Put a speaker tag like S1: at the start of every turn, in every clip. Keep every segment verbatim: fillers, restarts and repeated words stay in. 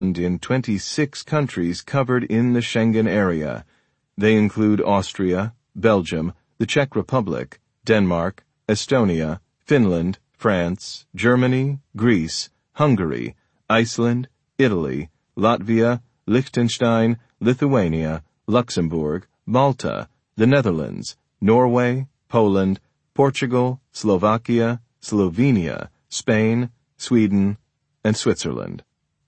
S1: in twenty-six countries covered in the Schengen area. They include Austria, Belgium, the Czech Republic, Denmark, Estonia, Finland, France, Germany, Greece, Hungary, Iceland, Italy, Latvia, Liechtenstein, Lithuania, Luxembourg, Malta, the Netherlands, Norway, Poland, Portugal, Slovakia, Slovenia, Spain, Sweden, and Switzerland.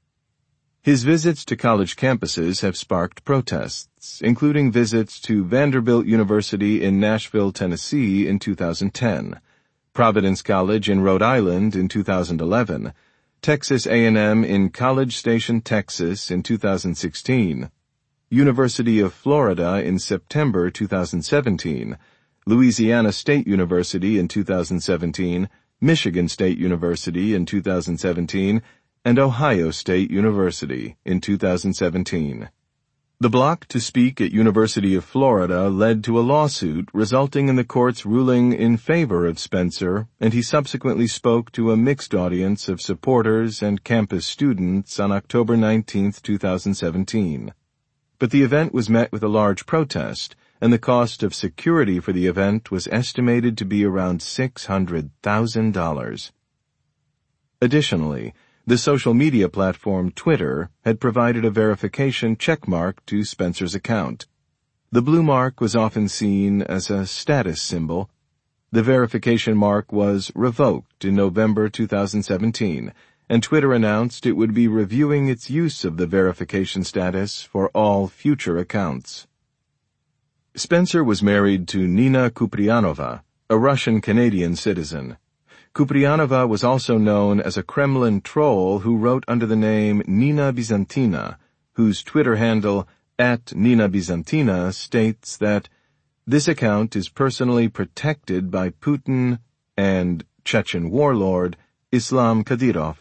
S1: His visits to college campuses have sparked protests, including visits to Vanderbilt University in Nashville, Tennessee in two thousand ten, Providence College in Rhode Island in two thousand eleven, Texas A and M in College Station, Texas in two thousand sixteen, University of Florida in September two thousand seventeen, Louisiana State University in two thousand seventeen, Michigan State University in two thousand seventeen, and Ohio State University in two thousand seventeen. The block to speak at University of Florida led to a lawsuit resulting in the court's ruling in favor of Spencer, and he subsequently spoke to a mixed audience of supporters and campus students on October nineteenth, two thousand seventeen. But the event was met with a large protest, and the cost of security for the event was estimated to be around six hundred thousand dollars. Additionally, the social media platform Twitter had provided a verification checkmark to Spencer's account. The blue mark was often seen as a status symbol. The verification mark was revoked in November two thousand seventeen, and Twitter announced it would be reviewing its use of the verification status for all future accounts. Spencer was married to Nina Kuprianova, a Russian-Canadian citizen. Kuprianova was also known as a Kremlin troll who wrote under the name Nina Byzantina, whose Twitter handle, at Nina Byzantina, states that this account is personally protected by Putin and Chechen warlord Islam Kadyrov.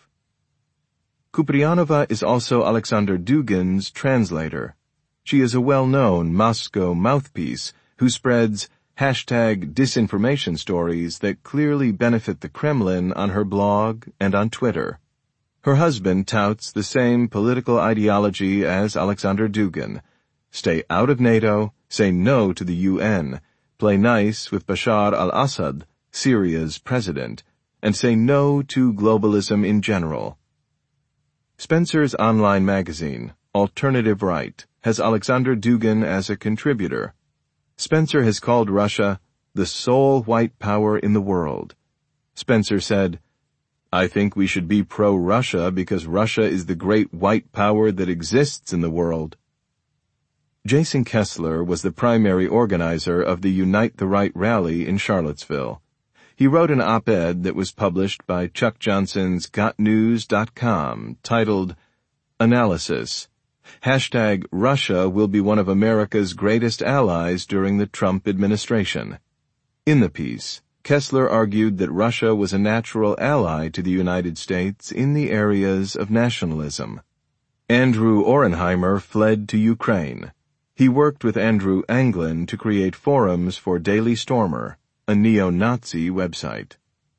S1: Kuprianova is also Alexander Dugin's translator. She is a well-known Moscow mouthpiece who spreads hashtag disinformation stories that clearly benefit the Kremlin on her blog and on Twitter. Her husband touts the same political ideology as Alexander Dugin: stay out of NATO, say no to the U N, play nice with Bashar al-Assad, Syria's president, and say no to globalism in general. Spencer's online magazine, Alternative Right, has Alexander Dugin as a contributor. Spencer has called Russia the sole white power in the world. Spencer said, "I think we should be pro-Russia because Russia is the great white power that exists in the world." Jason Kessler was the primary organizer of the Unite the Right rally in Charlottesville. He wrote an op-ed that was published by Chuck Johnson's got news dot com titled, Analysis. Hashtag Russia will be one of America's greatest allies during the Trump administration. In the piece, Kessler argued that Russia was a natural ally to the United States in the areas of nationalism. Andrew Orenheimer fled to Ukraine. He worked with Andrew Anglin to create forums for Daily Stormer, a neo-Nazi website.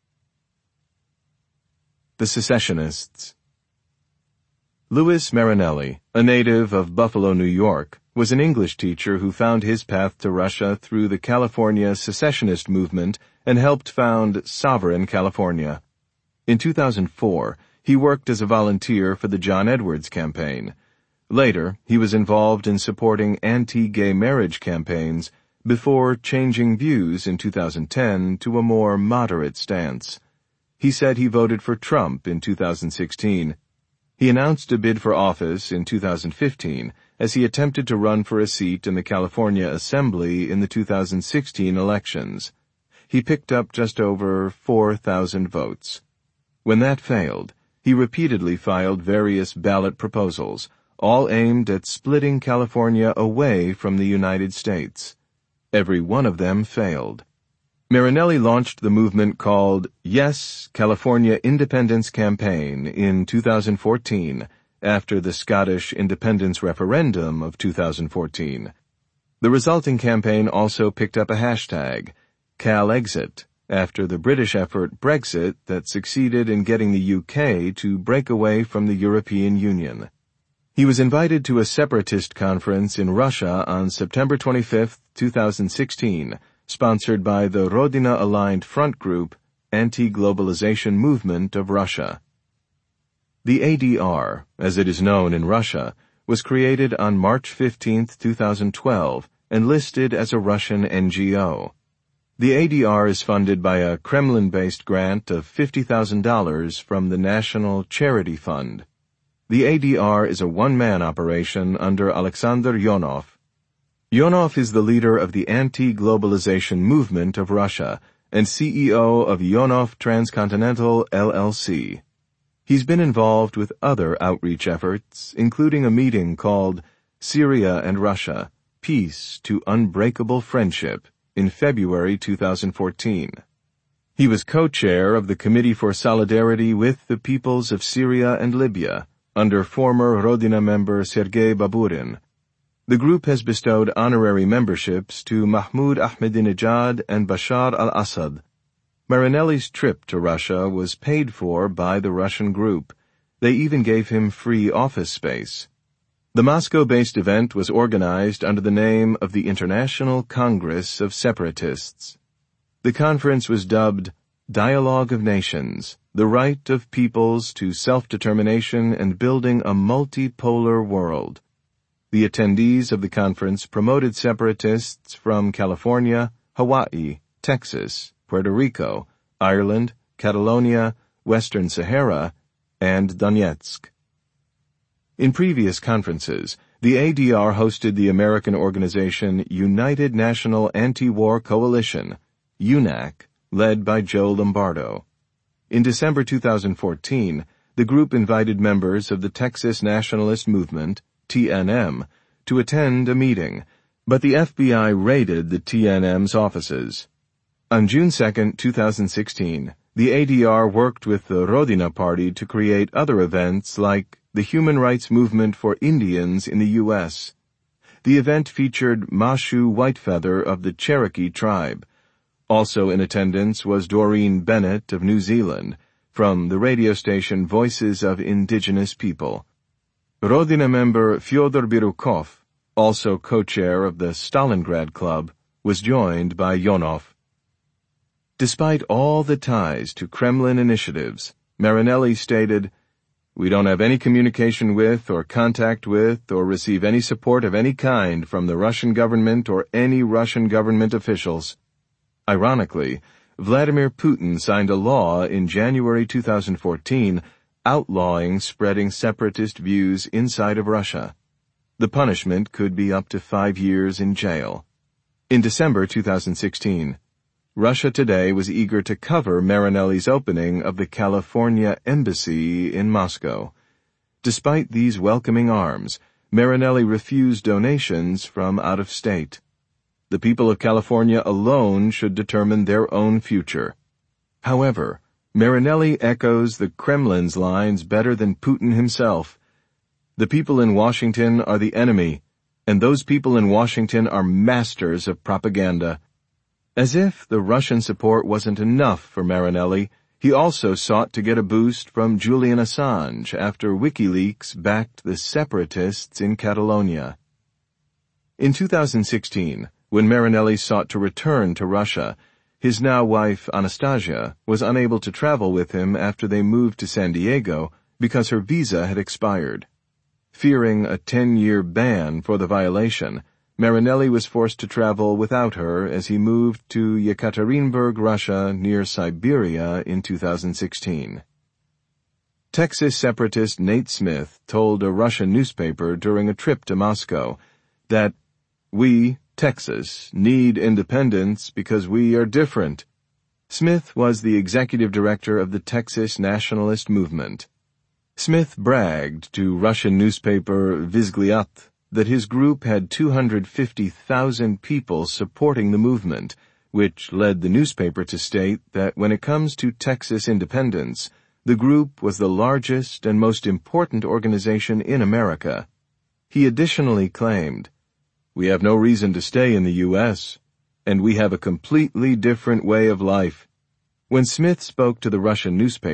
S1: The Secessionists. Louis Marinelli, a native of Buffalo, New York, was an English teacher who found his path to Russia through the California secessionist movement and helped found Sovereign California. In two thousand four, he worked as a volunteer for the John Edwards campaign. Later, he was involved in supporting anti-gay marriage campaigns before changing views in two thousand ten to a more moderate stance. He said he voted for Trump in two thousand sixteen. He announced a bid for office in two thousand fifteen as he attempted to run for a seat in the California Assembly in the two thousand sixteen elections. He picked up just over four thousand votes. When that failed, he repeatedly filed various ballot proposals, all aimed at splitting California away from the United States. Every one of them failed. Marinelli launched the movement called Yes, California Independence Campaign in two thousand fourteen, after the Scottish independence referendum of two thousand fourteen. The resulting campaign also picked up a hashtag, CalExit, after the British effort Brexit that succeeded in getting the U K to break away from the European Union. He was invited to a separatist conference in Russia on September twenty-fifth, two thousand sixteen, sponsored by the Rodina-aligned front group, Anti-Globalization Movement of Russia. The A D R, as it is known in Russia, was created on March fifteenth, two thousand twelve, and listed as a Russian N G O. The A D R is funded by a Kremlin-based grant of fifty thousand dollars from the National Charity Fund. The A D R is a one-man operation under Alexander Yonov. Yonov is the leader of the Anti-Globalization Movement of Russia and C E O of Yonov Transcontinental L L C. He's been involved with other outreach efforts, including a meeting called Syria and Russia, Peace to Unbreakable Friendship, in February two thousand fourteen. He was co-chair of the Committee for Solidarity with the Peoples of Syria and Libya, under former Rodina member Sergei Baburin. The group has bestowed honorary memberships to Mahmoud Ahmadinejad and Bashar al-Assad. Marinelli's trip to Russia was paid for by the Russian group. They even gave him free office space. The Moscow-based event was organized under the name of the International Congress of Separatists. The conference was dubbed Dialogue of Nations, the Right of Peoples to Self-Determination and Building a Multipolar World. The attendees of the conference promoted separatists from California, Hawaii, Texas, Puerto Rico, Ireland, Catalonia, Western Sahara, and Donetsk. In previous conferences, the A D R hosted the American organization United National Anti-War Coalition, U N A C, led by Joe Lombardo. In December two thousand fourteen, the group invited members of the Texas Nationalist Movement, T N M, to attend a meeting, but the F B I raided the T N M's offices. On June second, two thousand sixteen, the A D R worked with the Rodina Party to create other events like the Human Rights Movement for Indians in the U S. The event featured Mashu Whitefeather of the Cherokee tribe. Also in attendance was Doreen Bennett of New Zealand, from the radio station Voices of Indigenous People. Rodina member Fyodor Birukov, also co-chair of the Stalingrad Club, was joined by Yonov. Despite all the ties to Kremlin initiatives, Marinelli stated, "We don't have any communication with or contact with or receive any support of any kind from the Russian government or any Russian government officials." Ironically, Vladimir Putin signed a law in January two thousand fourteen outlawing spreading separatist views inside of Russia. The punishment could be up to five years in jail. In December two thousand sixteen, Russia Today was eager to cover Marinelli's opening of the California Embassy in Moscow. Despite these welcoming arms, Marinelli refused donations from out of state. The people of California alone should determine their own future. However, Marinelli echoes the Kremlin's lines better than Putin himself. The people in Washington are the enemy, and those people in Washington are masters of propaganda. As if the Russian support wasn't enough for Marinelli, he also sought to get a boost from Julian Assange after WikiLeaks backed the separatists in Catalonia. In two thousand sixteen, when Marinelli sought to return to Russia, his now wife Anastasia was unable to travel with him after they moved to San Diego because her visa had expired. Fearing a ten-year ban for the violation, Marinelli was forced to travel without her as he moved to Yekaterinburg, Russia, near Siberia in two thousand sixteen. Texas separatist Nate Smith told a Russian newspaper during a trip to Moscow that, "We, Texas, need independence because we are different." Smith was the executive director of the Texas Nationalist Movement. Smith bragged to Russian newspaper Vzglyad that his group had two hundred fifty thousand people supporting the movement, which led the newspaper to state that when it comes to Texas independence, the group was the largest and most important organization in America. He additionally claimed, "We have no reason to stay in the U S, and we have a completely different way of life." When Smith spoke to the Russian newspaper,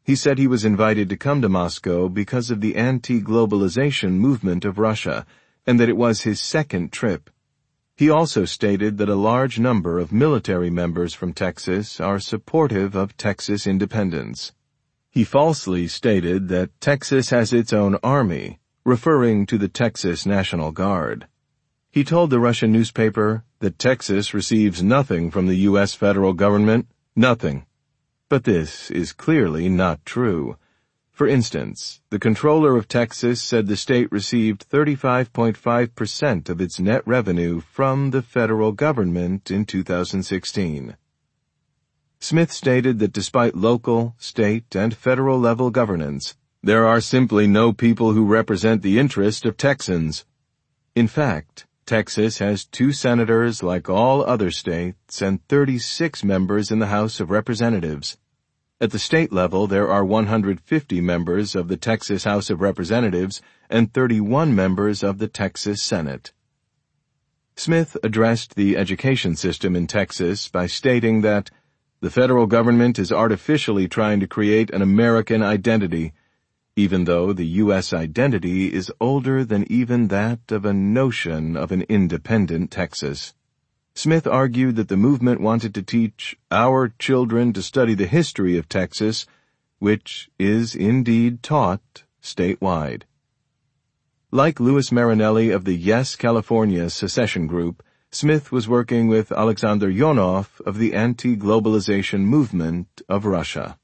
S1: He said he was invited to come to Moscow because of the anti-globalization movement of Russia, and that it was his second trip. He also stated that a large number of military members from Texas are supportive of Texas independence. He falsely stated that Texas has its own army, referring to the Texas National Guard. He told the Russian newspaper that Texas receives nothing from the U S federal government, nothing. But this is clearly not true. For instance, the comptroller of Texas said the state received thirty-five point five percent of its net revenue from the federal government in two thousand sixteen. Smith stated that despite local, state, and federal level governance, there are simply no people who represent the interest of Texans. In fact, Texas has two senators like all other states and thirty-six members in the House of Representatives. At the state level, there are one hundred fifty members of the Texas House of Representatives and thirty-one members of the Texas Senate. Smith addressed the education system in Texas by stating that the federal government is artificially trying to create an American identity, even though the U S identity is older than even that of a notion of an independent Texas. Smith argued that the movement wanted to teach our children to study the history of Texas, which is indeed taught statewide. Like Louis Marinelli of the Yes California secession group, Smith was working with Alexander Yonov of the anti-globalization movement of Russia.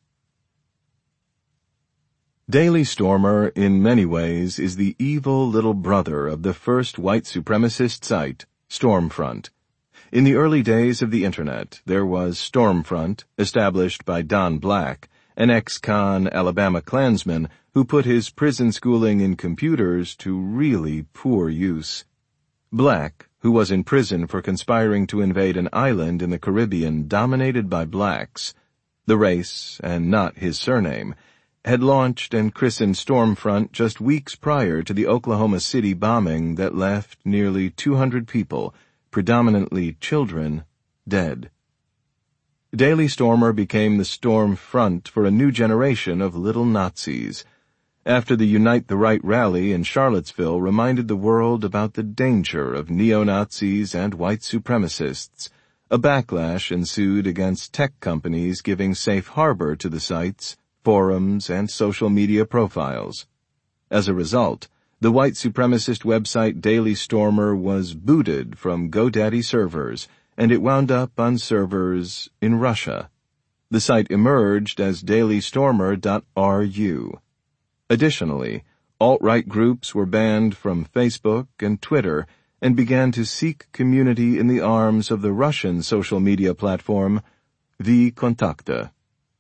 S1: Daily Stormer, in many ways, is the evil little brother of the first white supremacist site, Stormfront. In the early days of the Internet, there was Stormfront, established by Don Black, an ex-con Alabama Klansman who put his prison schooling in computers to really poor use. Black, who was in prison for conspiring to invade an island in the Caribbean dominated by blacks, the race, and not his surname, had launched and christened Stormfront just weeks prior to the Oklahoma City bombing that left nearly two hundred people, predominantly children, dead. Daily Stormer became the storm front for a new generation of little Nazis. After the Unite the Right rally in Charlottesville reminded the world about the danger of neo-Nazis and white supremacists, a backlash ensued against tech companies giving safe harbor to the sites, forums, and social media profiles. As a result, the white supremacist website Daily Stormer was booted from GoDaddy servers, and it wound up on servers in Russia. The site emerged as daily stormer dot r u. Additionally, alt-right groups were banned from Facebook and Twitter and began to seek community in the arms of the Russian social media platform VKontakte.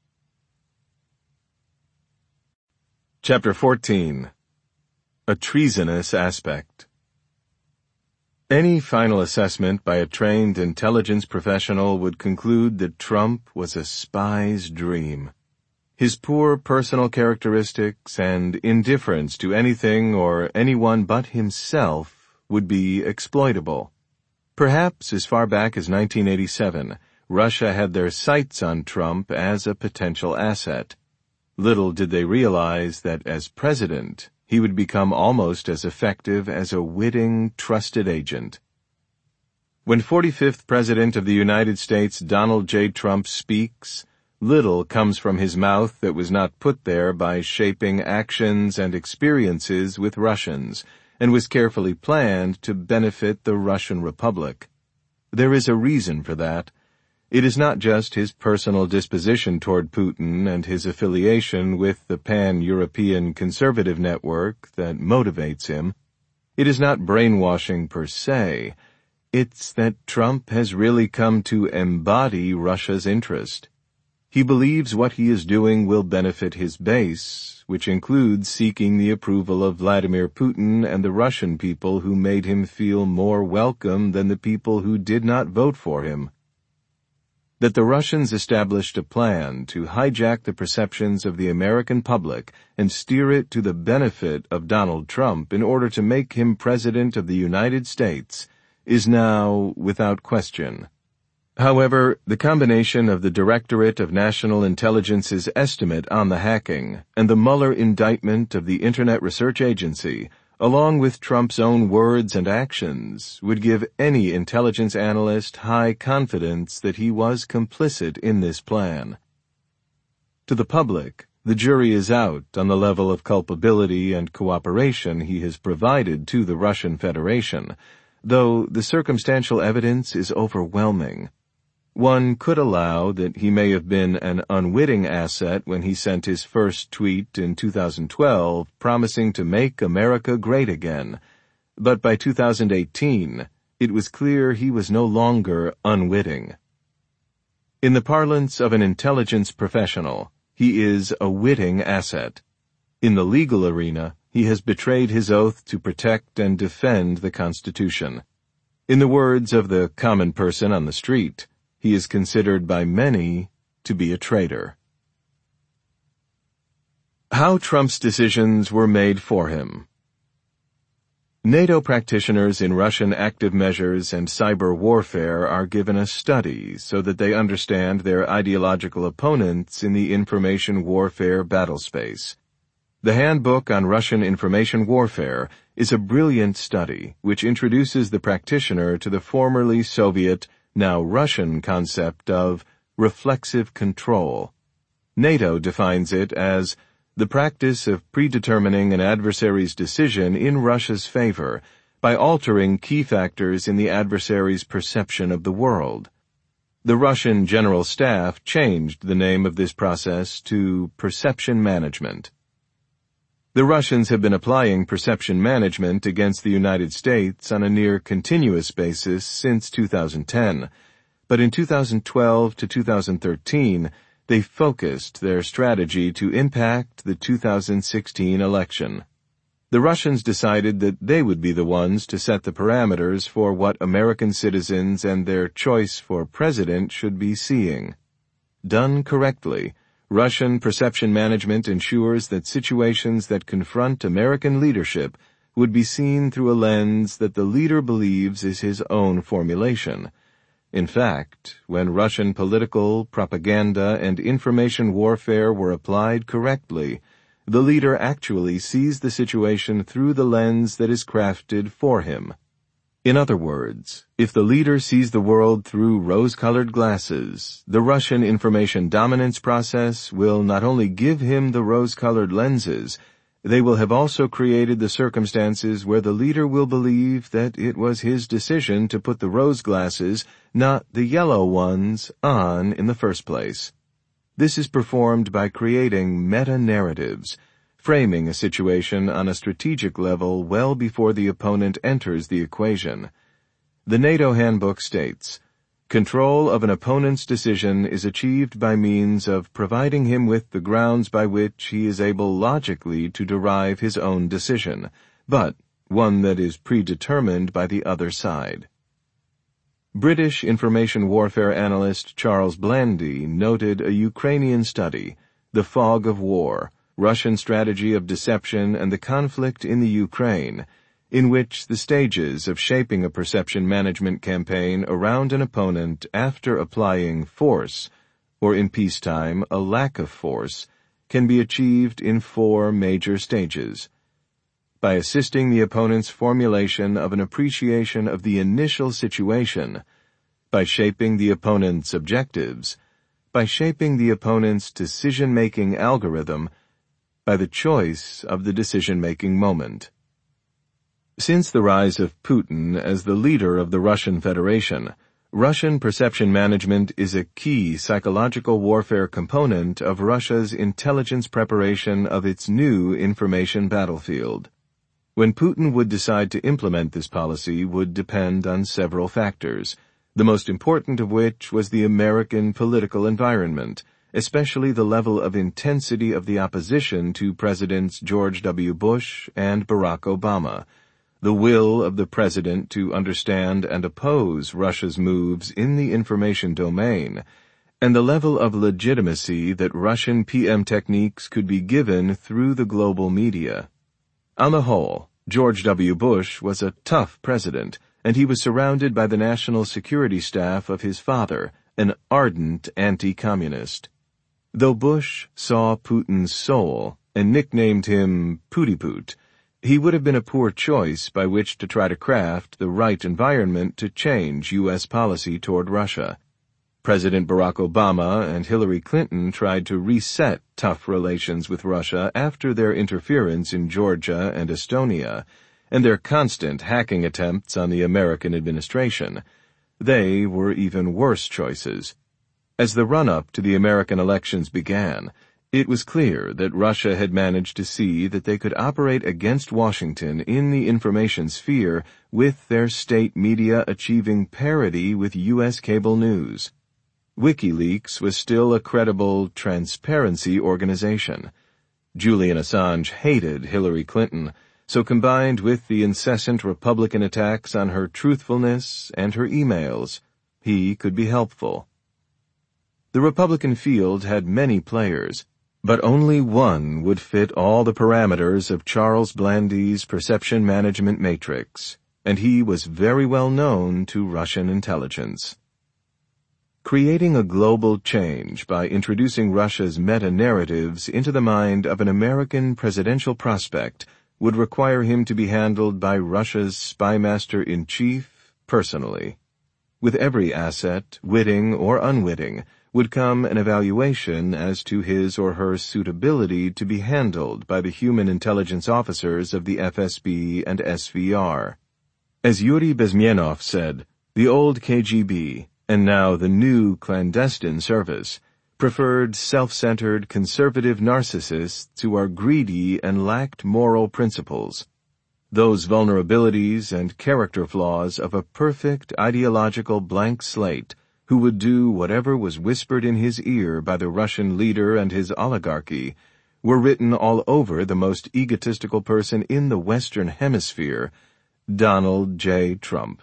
S1: Chapter fourteen. A treasonous aspect. Any final assessment by a trained intelligence professional would conclude that Trump was a spy's dream. His poor personal characteristics and indifference to anything or anyone but himself would be exploitable. Perhaps as far back as nineteen eighty-seven, Russia had their sights on Trump as a potential asset. Little did they realize that as president, he would become almost as effective as a witting, trusted agent. When forty-fifth President of the United States Donald J. Trump speaks, little comes from his mouth that was not put there by shaping actions and experiences with Russians, and was carefully planned to benefit the Russian Republic. There is a reason for that. It is not just his personal disposition toward Putin and his affiliation with the pan-European conservative network that motivates him. It is not brainwashing per se. It's that Trump has really come to embody Russia's interest. He believes what he is doing will benefit his base, which includes seeking the approval of Vladimir Putin and the Russian people who made him feel more welcome than the people who did not vote for him. That the Russians established a plan to hijack the perceptions of the American public and steer it to the benefit of Donald Trump in order to make him President of the United States is now without question. However, the combination of the Directorate of National Intelligence's estimate on the hacking and the Mueller indictment of the Internet Research Agency, along with Trump's own words and actions, would give any intelligence analyst high confidence that he was complicit in this plan. To the public, the jury is out on the level of culpability and cooperation he has provided to the Russian Federation, though the circumstantial evidence is overwhelming. One could allow that he may have been an unwitting asset when he sent his first tweet in two thousand twelve promising to make America great again, but by two thousand eighteen, it was clear he was no longer unwitting. In the parlance of an intelligence professional, he is a witting asset. In the legal arena, he has betrayed his oath to protect and defend the Constitution. In the words of the common person on the street, he is considered by many to be a traitor. How Trump's decisions were made for him. NATO practitioners in Russian active measures and cyber warfare are given a study so that they understand their ideological opponents in the information warfare battlespace. The Handbook on Russian Information Warfare is a brilliant study which introduces the practitioner to the formerly Soviet, now Russian concept of reflexive control. NATO defines it as the practice of predetermining an adversary's decision in Russia's favor by altering key factors in the adversary's perception of the world. The Russian General Staff changed the name of this process to perception management. The Russians have been applying perception management against the United States on a near continuous basis since two thousand ten, but in two thousand twelve to two thousand thirteen, they focused their strategy to impact the two thousand sixteen election. The Russians decided that they would be the ones to set the parameters for what American citizens and their choice for president should be seeing. Done correctly, Russian perception management ensures that situations that confront American leadership would be seen through a lens that the leader believes is his own formulation. In fact, when Russian political, propaganda, and information warfare were applied correctly, the leader actually sees the situation through the lens that is crafted for him. In other words, if the leader sees the world through rose-colored glasses, the Russian information dominance process will not only give him the rose-colored lenses, they will have also created the circumstances where the leader will believe that it was his decision to put the rose glasses, not the yellow ones, on in the first place. This is performed by creating meta-narratives, framing a situation on a strategic level well before the opponent enters the equation. The NATO Handbook states, control of an opponent's decision is achieved by means of providing him with the grounds by which he is able logically to derive his own decision, but one that is predetermined by the other side. British information warfare analyst Charles Blandy noted a Ukrainian study, The Fog of War, Russian Strategy of Deception and the Conflict in the Ukraine, in which the stages of shaping a perception management campaign around an opponent after applying force, or in peacetime a lack of force, can be achieved in four major stages. By assisting the opponent's formulation of an appreciation of the initial situation, by shaping the opponent's objectives, by shaping the opponent's decision-making algorithm, by the choice of the decision-making moment. Since the rise of Putin as the leader of the Russian Federation, Russian perception management is a key psychological warfare component of Russia's intelligence preparation of its new information battlefield. When Putin would decide to implement this policy would depend on several factors, the most important of which was the American political environment, especially the level of intensity of the opposition to Presidents George W. Bush and Barack Obama, the will of the president to understand and oppose Russia's moves in the information domain, and the level of legitimacy that Russian P M techniques could be given through the global media. On the whole, George W. Bush was a tough president, and he was surrounded by the national security staff of his father, an ardent anti-communist. Though Bush saw Putin's soul and nicknamed him Putiput, he would have been a poor choice by which to try to craft the right environment to change U S policy toward Russia. President Barack Obama and Hillary Clinton tried to reset tough relations with Russia after their interference in Georgia and Estonia, and their constant hacking attempts on the American administration. They were even worse choices. As the run-up to the American elections began, it was clear that Russia had managed to see that they could operate against Washington in the information sphere, with their state media achieving parity with U S cable news. WikiLeaks was still a credible transparency organization. Julian Assange hated Hillary Clinton, so combined with the incessant Republican attacks on her truthfulness and her emails, he could be helpful. The Republican field had many players, but only one would fit all the parameters of Charles Blandy's perception management matrix, and he was very well known to Russian intelligence. Creating a global change by introducing Russia's meta-narratives into the mind of an American presidential prospect would require him to be handled by Russia's spymaster-in-chief personally. With every asset, witting or unwitting, would come an evaluation as to his or her suitability to be handled by the human intelligence officers of the F S B and S V R. As Yuri Bezmenov said, the old K G B, and now the new clandestine service, preferred self-centered conservative narcissists who are greedy and lacked moral principles. Those vulnerabilities and character flaws of a perfect ideological blank slate who would do whatever was whispered in his ear by the Russian leader and his oligarchy were written all over the most egotistical person in the Western Hemisphere, Donald J. Trump.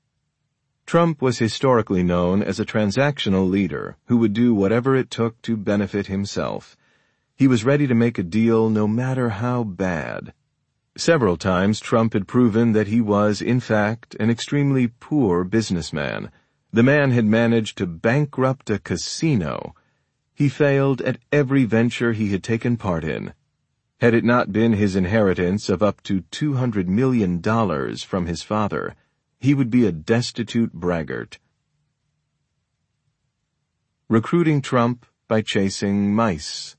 S1: Trump was historically known as a transactional leader who would do whatever it took to benefit himself. He was ready to make a deal no matter how bad. Several times Trump had proven that he was, in fact, an extremely poor businessman. The man had managed to bankrupt a casino. He failed at every venture he had taken part in. Had it not been his inheritance of up to two hundred million dollars from his father, he would be a destitute braggart. Recruiting Trump by chasing mice.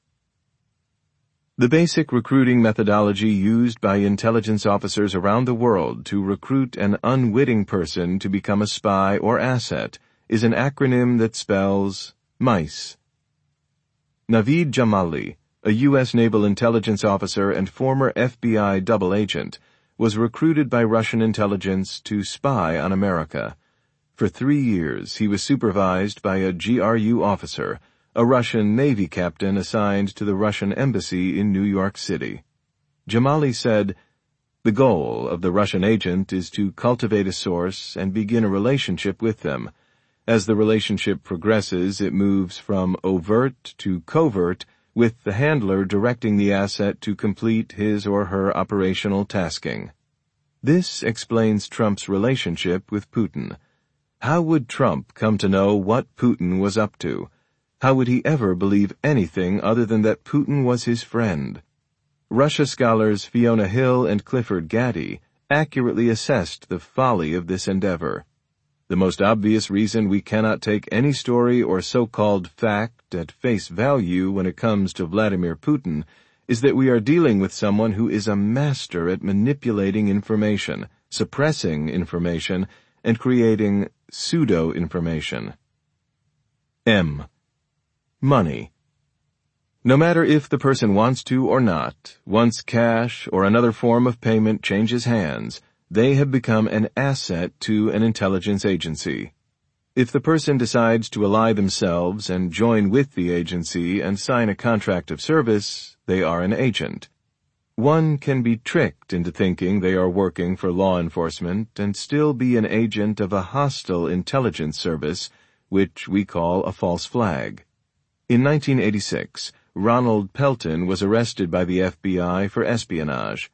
S1: The basic recruiting methodology used by intelligence officers around the world to recruit an unwitting person to become a spy or asset is an acronym that spells MICE. Naveed Jamali, a U S naval intelligence officer and former F B I double agent, was recruited by Russian intelligence to spy on America. For three years he was supervised by a G R U officer, a Russian Navy captain assigned to the Russian embassy in New York City. Jamali said, "The goal of the Russian agent is to cultivate a source and begin a relationship with them. As the relationship progresses, it moves from overt to covert, with the handler directing the asset to complete his or her operational tasking." This explains Trump's relationship with Putin. How would Trump come to know what Putin was up to? How would he ever believe anything other than that Putin was his friend? Russia scholars Fiona Hill and Clifford Gaddy accurately assessed the folly of this endeavor. The most obvious reason we cannot take any story or so-called fact at face value when it comes to Vladimir Putin is that we are dealing with someone who is a master at manipulating information, suppressing information, and creating pseudo-information. M. Money. No matter if the person wants to or not, once cash or another form of payment changes hands, they have become an asset to an intelligence agency. If the person decides to ally themselves and join with the agency and sign a contract of service, they are an agent. One can be tricked into thinking they are working for law enforcement and still be an agent of a hostile intelligence service, which we call a false flag. In nineteen eighty-six, Ronald Pelton was arrested by the F B I for espionage.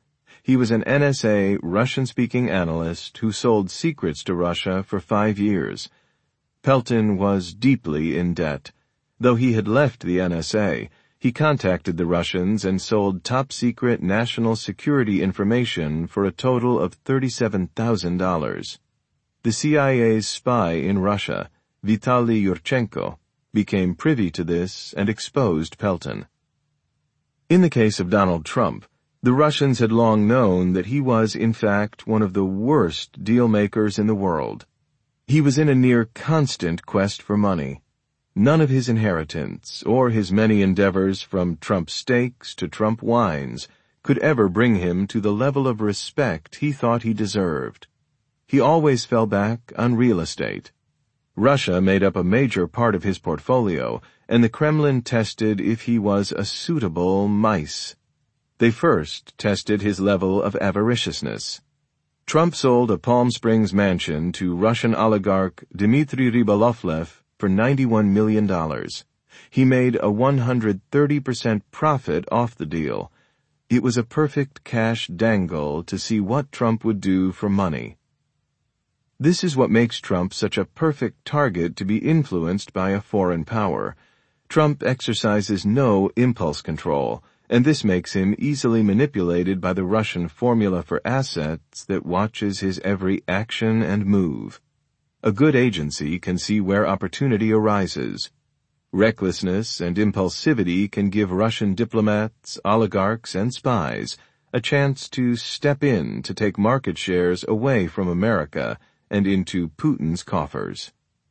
S1: He was an N S A Russian-speaking analyst who sold secrets to Russia for five years. Pelton was deeply in debt. Though he had left the N S A, he contacted the Russians and sold top-secret national security information for a total of thirty-seven thousand dollars. The C I A's spy in Russia, Vitaly Yurchenko, became privy to this and exposed Pelton. In the case of Donald Trump, the Russians had long known that he was, in fact, one of the worst deal-makers in the world. He was in a near-constant quest for money. None of his inheritance, or his many endeavors from Trump steaks to Trump wines, could ever bring him to the level of respect he thought he deserved. He always fell back on real estate. Russia made up a major part of his portfolio, and the Kremlin tested if he was a suitable mice. They first tested his level of avariciousness. Trump sold a Palm Springs mansion to Russian oligarch Dmitry Rybolovlev for ninety-one million dollars. He made a one hundred thirty percent profit off the deal. It was a perfect cash dangle to see what Trump would do for money. This is what makes Trump such a perfect target to be influenced by a foreign power. Trump exercises no impulse control, and this makes him easily manipulated by the Russian formula for assets that watches his every action and move. A good agency can see where opportunity arises. Recklessness and impulsivity can give Russian diplomats, oligarchs, and spies a chance to step in to take market shares away from America and into Putin's coffers.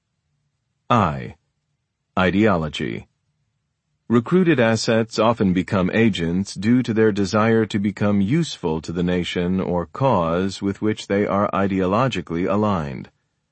S1: I. Ideology. Recruited assets often become agents due to their desire to become useful to the nation or cause with which they are ideologically aligned.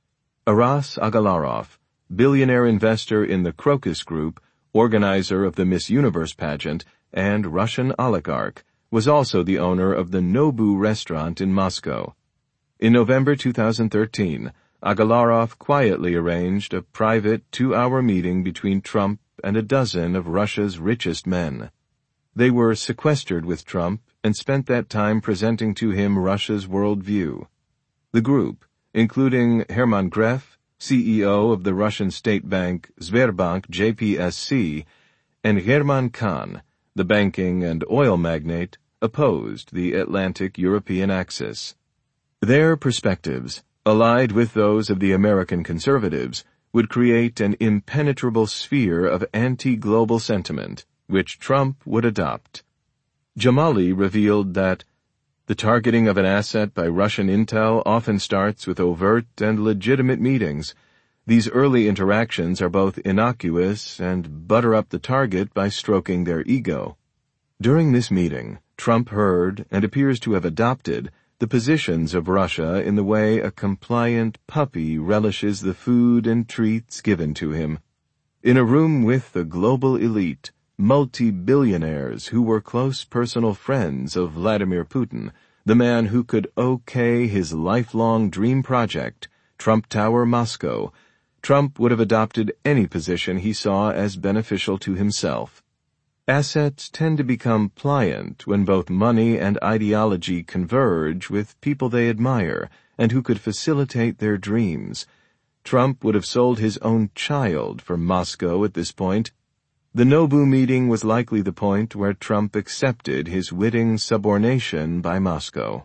S1: Aras Agalarov, billionaire investor in the Crocus Group, organizer of the Miss Universe pageant, and Russian oligarch, was also the owner of the Nobu restaurant in Moscow. In November two thousand thirteen, Agalarov quietly arranged a private two-hour meeting between Trump and a dozen of Russia's richest men. They were sequestered with Trump and spent that time presenting to him Russia's worldview. The group, including Hermann Gref, C E O of the Russian state bank Sberbank J P S C, and German Khan, the banking and oil magnate, opposed the Atlantic-European axis. Their perspectives, allied with those of the American conservatives, would create an impenetrable sphere of anti-global sentiment, which Trump would adopt. Jamali revealed that the targeting of an asset by Russian intel often starts with overt and legitimate meetings. These early interactions are both innocuous and butter up the target by stroking their ego. During this meeting, Trump heard and appears to have adopted the positions of Russia in the way a compliant puppy relishes the food and treats given to him. In a room with the global elite, multi-billionaires who were close personal friends of Vladimir Putin, the man who could okay his lifelong dream project, Trump Tower Moscow, Trump would have adopted any position he saw as beneficial to himself. Assets tend to become pliant when both money and ideology converge with people they admire and who could facilitate their dreams. Trump would have sold his own child for Moscow at this point. The Nobu meeting was likely the point where Trump accepted his witting subornation by Moscow.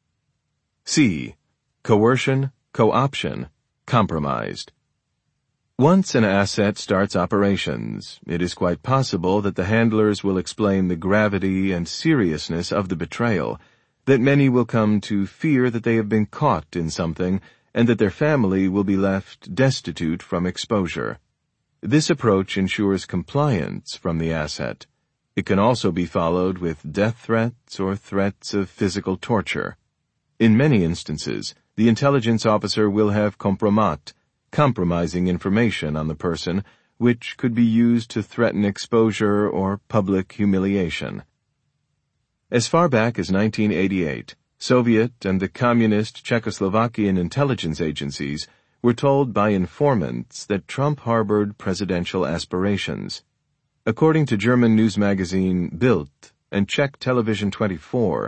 S1: C. Coercion, co-option, compromised. Once an asset starts operations, it is quite possible that the handlers will explain the gravity and seriousness of the betrayal, that many will come to fear that they have been caught in something, and that their family will be left destitute from exposure. This approach ensures compliance from the asset. It can also be followed with death threats or threats of physical torture. In many instances, the intelligence officer will have compromat, compromising information on the person, which could be used to threaten exposure or public humiliation. As far back as nineteen eighty-eight, Soviet and the communist Czechoslovakian intelligence agencies were told by informants that Trump harbored presidential aspirations. According to German news magazine Bild and Czech television twenty-four,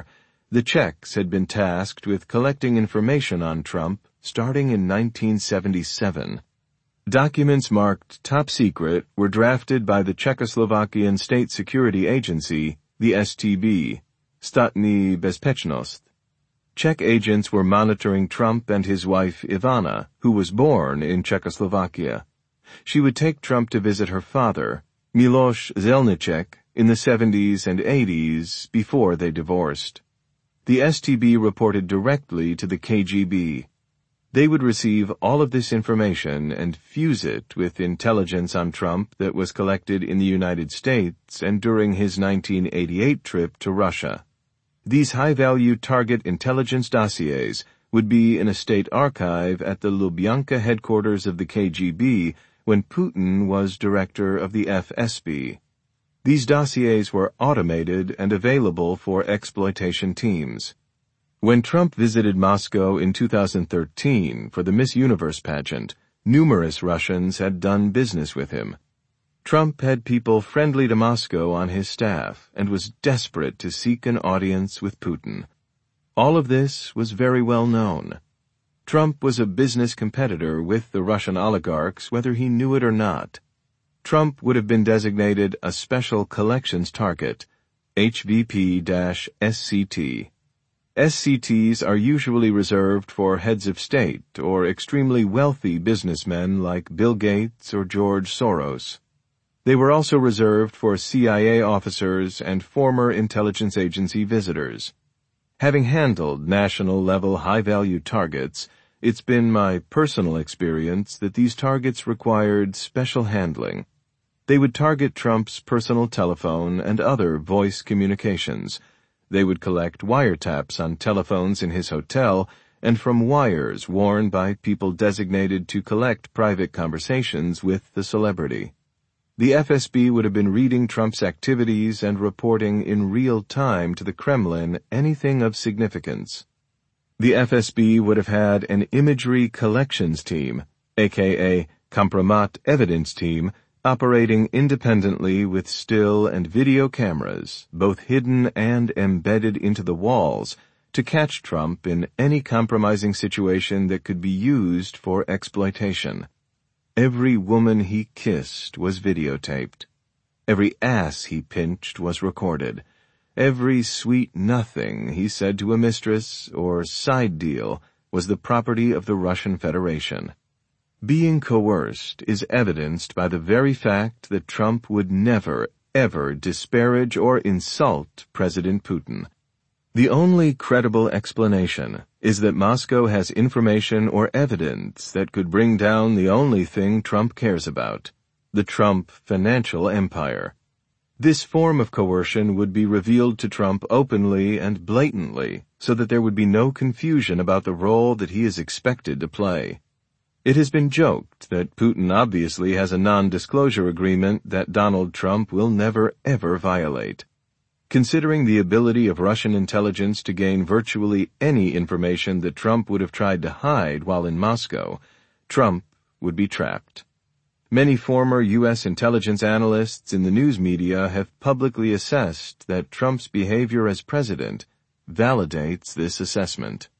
S1: The Czechs had been tasked with collecting information on Trump starting in nineteen seventy-seven. Documents marked top secret were drafted by the Czechoslovakian State Security Agency, the S T B, Státní bezpečnost. Czech agents were monitoring Trump and his wife Ivana, who was born in Czechoslovakia. She would take Trump to visit her father, Miloš Zelnicek, in the seventies and eighties before they divorced. The S T B reported directly to the K G B. They would receive all of this information and fuse it with intelligence on Trump that was collected in the United States and during his nineteen eighty-eight trip to Russia. These high-value target intelligence dossiers would be in a state archive at the Lubyanka headquarters of the K G B when Putin was director of the F S B. These dossiers were automated and available for exploitation teams. When Trump visited Moscow in two thousand thirteen for the Miss Universe pageant, numerous Russians had done business with him. Trump had people friendly to Moscow on his staff and was desperate to seek an audience with Putin. All of this was very well known. Trump was a business competitor with the Russian oligarchs whether he knew it or not. Trump would have been designated a special collections target, H V P S C T. S C Ts are usually reserved for heads of state or extremely wealthy businessmen like Bill Gates or George Soros. They were also reserved for C I A officers and former intelligence agency visitors. Having handled national-level high-value targets, it's been my personal experience that these targets required special handling. They would target Trump's personal telephone and other voice communications. They would collect wiretaps on telephones in his hotel and from wires worn by people designated to collect private conversations with the celebrity. The F S B would have been reading Trump's activities and reporting in real time to the Kremlin anything of significance. The F S B would have had an imagery collections team, aka Compromat Evidence Team, operating independently with still and video cameras, both hidden and embedded into the walls, to catch Trump in any compromising situation that could be used for exploitation. Every woman he kissed was videotaped. Every ass he pinched was recorded. Every sweet nothing he said to a mistress or side deal was the property of the Russian Federation. Being coerced is evidenced by the very fact that Trump would never, ever disparage or insult President Putin. The only credible explanation is that Moscow has information or evidence that could bring down the only thing Trump cares about, the Trump financial empire. This form of coercion would be revealed to Trump openly and blatantly so that there would be no confusion about the role that he is expected to play. It has been joked that Putin obviously has a non-disclosure agreement that Donald Trump will never ever violate. Considering the ability of Russian intelligence to gain virtually any information that Trump would have tried to hide while in Moscow, Trump would be trapped. Many former U S intelligence analysts in the news media have publicly assessed that Trump's behavior as president validates this assessment.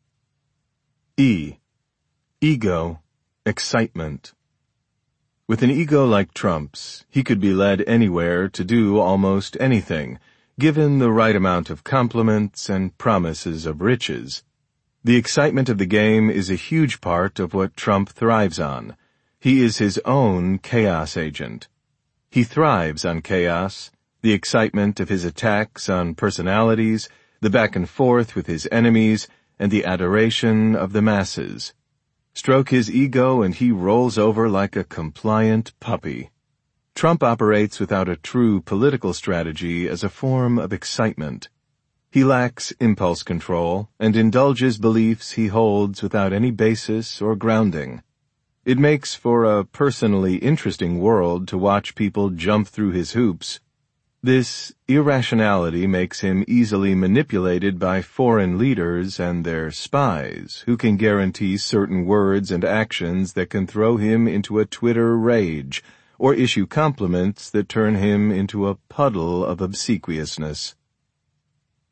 S1: E. Ego. Excitement. With an ego like Trump's, he could be led anywhere to do almost anything, given the right amount of compliments and promises of riches. The excitement of the game is a huge part of what Trump thrives on. He is his own chaos agent. He thrives on chaos, the excitement of his attacks on personalities, the back and forth with his enemies, and the adoration of the masses. Stroke his ego and he rolls over like a compliant puppy. Trump operates without a true political strategy as a form of excitement. He lacks impulse control and indulges beliefs he holds without any basis or grounding. It makes for a personally interesting world to watch people jump through his hoops. This irrationality makes him easily manipulated by foreign leaders and their spies, who can guarantee certain words and actions that can throw him into a Twitter rage, or issue compliments that turn him into a puddle of obsequiousness.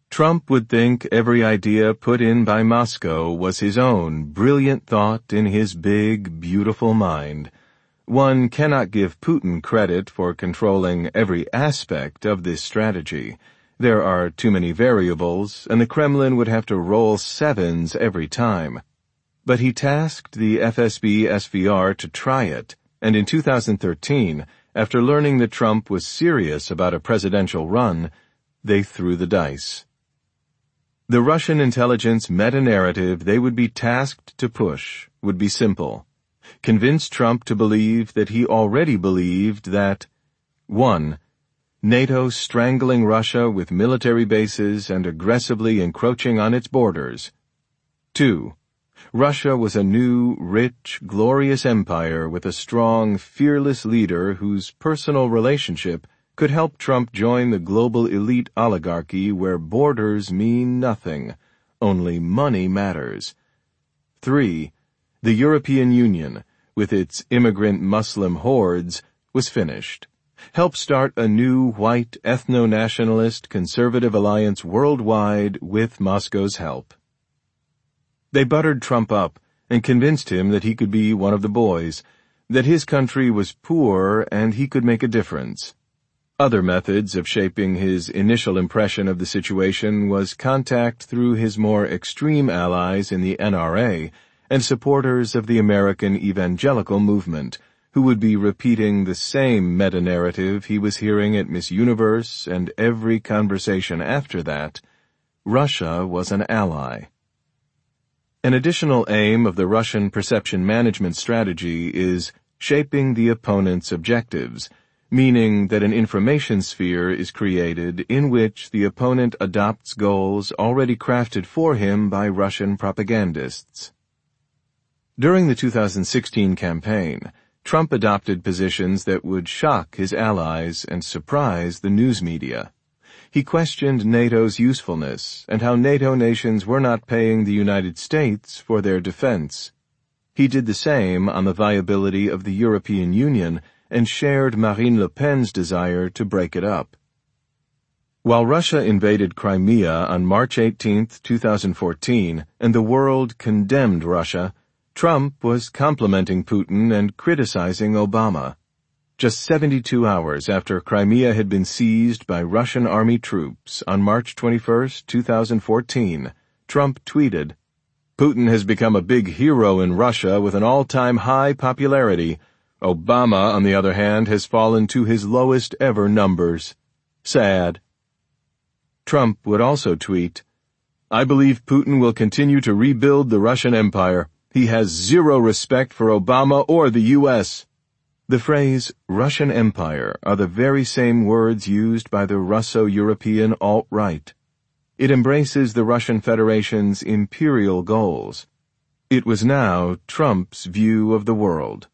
S1: Trump would think every idea put in by Moscow was his own brilliant thought in his big, beautiful mind. One cannot give Putin credit for controlling every aspect of this strategy. There are too many variables, and the Kremlin would have to roll sevens every time. But he tasked the F S B S V R to try it, and in two thousand thirteen, after learning that Trump was serious about a presidential run, they threw the dice. The Russian intelligence meta-narrative they would be tasked to push would be simple. Convince Trump to believe that he already believed that one. NATO strangling Russia with military bases and aggressively encroaching on its borders. two. Russia was a new, rich, glorious empire with a strong, fearless leader whose personal relationship could help Trump join the global elite oligarchy where borders mean nothing, only money matters. three. The European Union, with its immigrant Muslim hordes, was finished. Help start a new white ethno-nationalist conservative alliance worldwide with Moscow's help. They buttered Trump up and convinced him that he could be one of the boys, that his country was poor and he could make a difference. Other methods of shaping his initial impression of the situation was contact through his more extreme allies in the N R A and supporters of the American evangelical movement, who would be repeating the same meta-narrative he was hearing at Miss Universe and every conversation after that. Russia was an ally. An additional aim of the Russian perception management strategy is shaping the opponent's objectives, meaning that an information sphere is created in which the opponent adopts goals already crafted for him by Russian propagandists. During the two thousand sixteen campaign, Trump adopted positions that would shock his allies and surprise the news media. He questioned NATO's usefulness and how NATO nations were not paying the United States for their defense. He did the same on the viability of the European Union and shared Marine Le Pen's desire to break it up. While Russia invaded Crimea on March eighteenth, two thousand fourteen, and the world condemned Russia, Trump was complimenting Putin and criticizing Obama. Just seventy-two hours after Crimea had been seized by Russian army troops on March twenty-first, two thousand fourteen, Trump tweeted, "Putin has become a big hero in Russia with an all-time high popularity. Obama, on the other hand, has fallen to his lowest ever numbers. Sad." Trump would also tweet, "I believe Putin will continue to rebuild the Russian Empire. He has zero respect for Obama or the U S" The phrase Russian Empire are the very same words used by the Russo-European alt-right. It embraces the Russian Federation's imperial goals. It was now Trump's view of the world.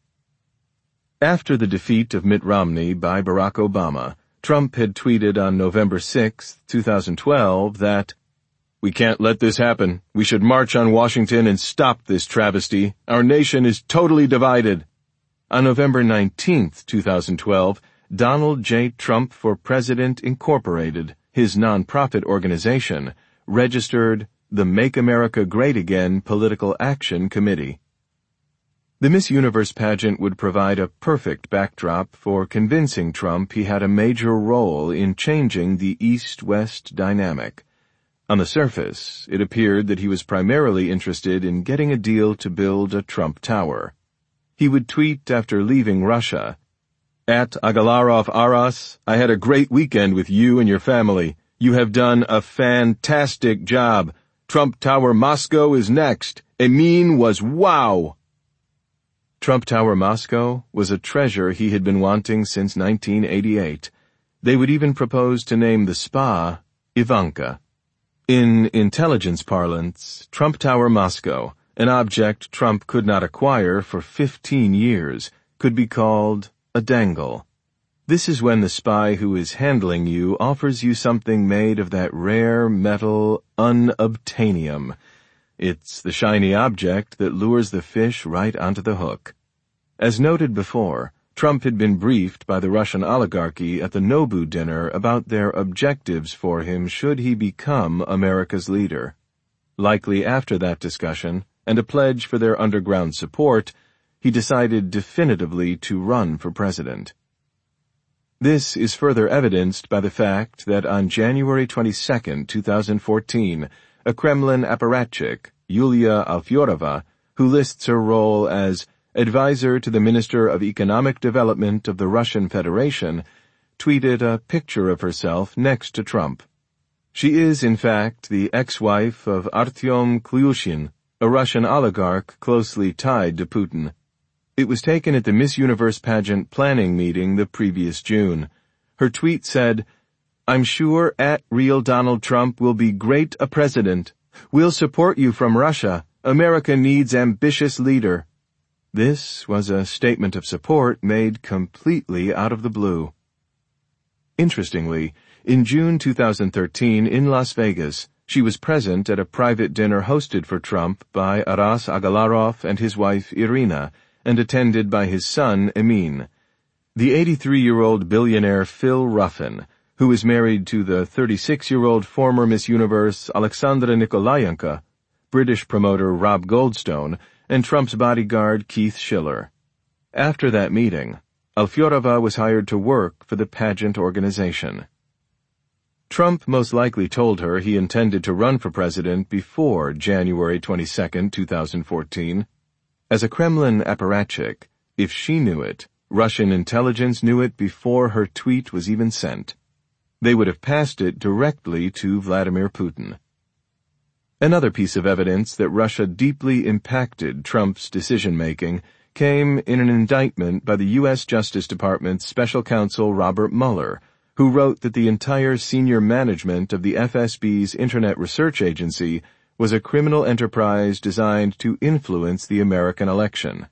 S1: After the defeat of Mitt Romney by Barack Obama, Trump had tweeted on November sixth, two thousand twelve that, "We can't let this happen. We should march on Washington and stop this travesty. Our nation is totally divided." On November nineteenth, two thousand twelve, Donald J. Trump for President Incorporated, his nonprofit organization, registered the Make America Great Again Political Action Committee. The Miss Universe pageant would provide a perfect backdrop for convincing Trump he had a major role in changing the East-West dynamic. On the surface, it appeared that he was primarily interested in getting a deal to build a Trump Tower. He would tweet after leaving Russia, "At Agalarov Aras, I had a great weekend with you and your family. You have done a fantastic job. Trump Tower Moscow is next. Emin was wow." Trump Tower Moscow was a treasure he had been wanting since nineteen eighty-eight. They would even propose to name the spa Ivanka. In intelligence parlance, Trump Tower Moscow, an object Trump could not acquire for fifteen years, could be called a dangle. This is when the spy who is handling you offers you something made of that rare metal unobtainium. It's the shiny object that lures the fish right onto the hook. As noted before, Trump had been briefed by the Russian oligarchy at the Nobu dinner about their objectives for him should he become America's leader. Likely after that discussion, and a pledge for their underground support, he decided definitively to run for president. This is further evidenced by the fact that on January twenty-second, two thousand fourteen, a Kremlin apparatchik, Yulia Alfyorova, who lists her role as advisor to the Minister of Economic Development of the Russian Federation, tweeted a picture of herself next to Trump. She is, in fact, the ex-wife of Artyom Klyushin, a Russian oligarch closely tied to Putin. It was taken at the Miss Universe pageant planning meeting the previous June. Her tweet said, "I'm sure at real Donald Trump will be great a president. We'll support you from Russia. America needs ambitious leader." This was a statement of support made completely out of the blue. Interestingly, in June two thousand thirteen in Las Vegas, she was present at a private dinner hosted for Trump by Aras Agalarov and his wife Irina, and attended by his son Emin. The eighty-three-year-old billionaire Phil Ruffin, who is married to the thirty-six-year-old former Miss Universe Alexandra Nikolayenko, British promoter Rob Goldstone, and Trump's bodyguard Keith Schiller. After that meeting, Alfyorova was hired to work for the pageant organization. Trump most likely told her he intended to run for president before January twenty-second, two thousand fourteen. As a Kremlin apparatchik, if she knew it, Russian intelligence knew it before her tweet was even sent. They would have passed it directly to Vladimir Putin. Another piece of evidence that Russia deeply impacted Trump's decision-making came in an indictment by the U S Justice Department's special counsel Robert Mueller, who wrote that the entire senior management of the F S B's Internet Research Agency was a criminal enterprise designed to influence the American election.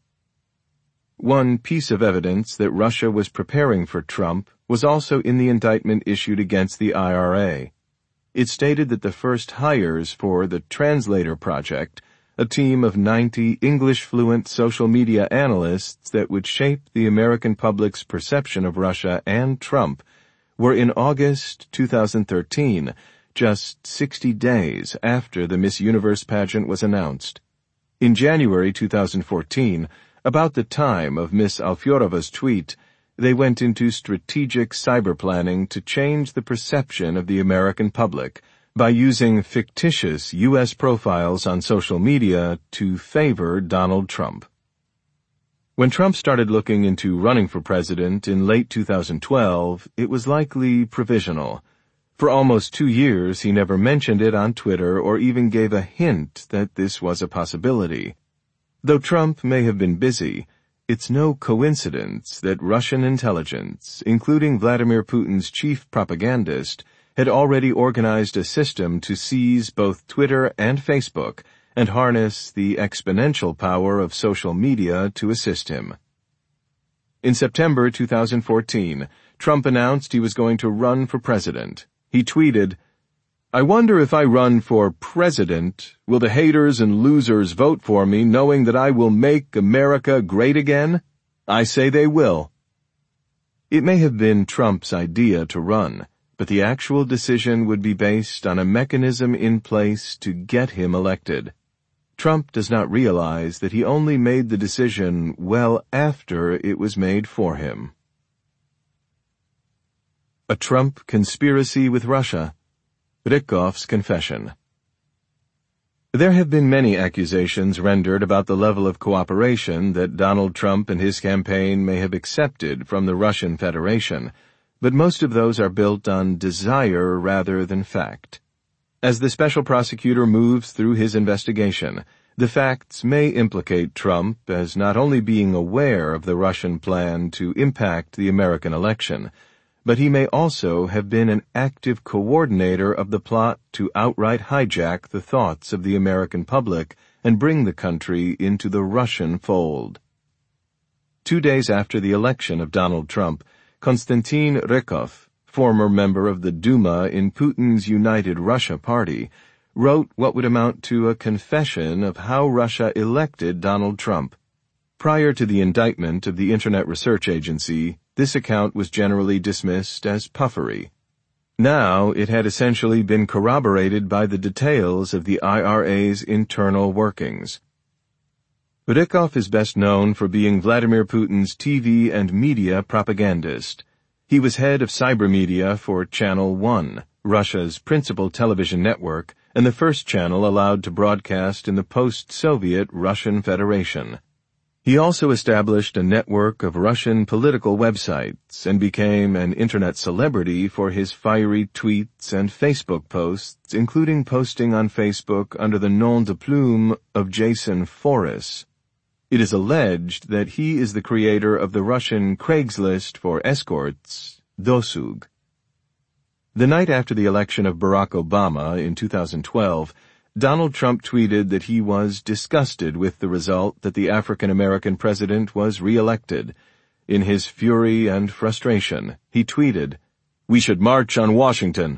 S1: One piece of evidence that Russia was preparing for Trump was also in the indictment issued against the I R A. It stated that the first hires for the Translator Project, a team of ninety English-fluent social media analysts that would shape the American public's perception of Russia and Trump, were in August two thousand thirteen, just sixty days after the Miss Universe pageant was announced. In January two thousand fourteen, about the time of Miss Alfiorova's tweet, they went into strategic cyber planning to change the perception of the American public by using fictitious U S profiles on social media to favor Donald Trump. When Trump started looking into running for president in late two thousand twelve, it was likely provisional. For almost two years, he never mentioned it on Twitter or even gave a hint that this was a possibility. Though Trump may have been busy, it's no coincidence that Russian intelligence, including Vladimir Putin's chief propagandist, had already organized a system to seize both Twitter and Facebook and harness the exponential power of social media to assist him. In September two thousand fourteen, Trump announced he was going to run for president. He tweeted, "I wonder if I run for president, will the haters and losers vote for me knowing that I will make America great again? I say they will." It may have been Trump's idea to run, but the actual decision would be based on a mechanism in place to get him elected. Trump does not realize that he only made the decision well after it was made for him. A Trump conspiracy with Russia. Rykhov's confession. There have been many accusations rendered about the level of cooperation that Donald Trump and his campaign may have accepted from the Russian Federation, but most of those are built on desire rather than fact. As the special prosecutor moves through his investigation, the facts may implicate Trump as not only being aware of the Russian plan to impact the American election, but he may also have been an active coordinator of the plot to outright hijack the thoughts of the American public and bring the country into the Russian fold. Two days after the election of Donald Trump, Konstantin Rykhov, former member of the Duma in Putin's United Russia Party, wrote what would amount to a confession of how Russia elected Donald Trump. Prior to the indictment of the Internet Research Agency, this account was generally dismissed as puffery. Now it had essentially been corroborated by the details of the I R A's internal workings. Rykov is best known for being Vladimir Putin's T V and media propagandist. He was head of cybermedia for Channel One, Russia's principal television network, and the first channel allowed to broadcast in the post-Soviet Russian Federation. He also established a network of Russian political websites and became an internet celebrity for his fiery tweets and Facebook posts, including posting on Facebook under the nom de plume of Jason Forris. It is alleged that he is the creator of the Russian Craigslist for escorts, Dosug. The night after the election of Barack Obama in two thousand twelve, Donald Trump tweeted that he was disgusted with the result that the African-American president was re-elected. In his fury and frustration, he tweeted, "We should march on Washington."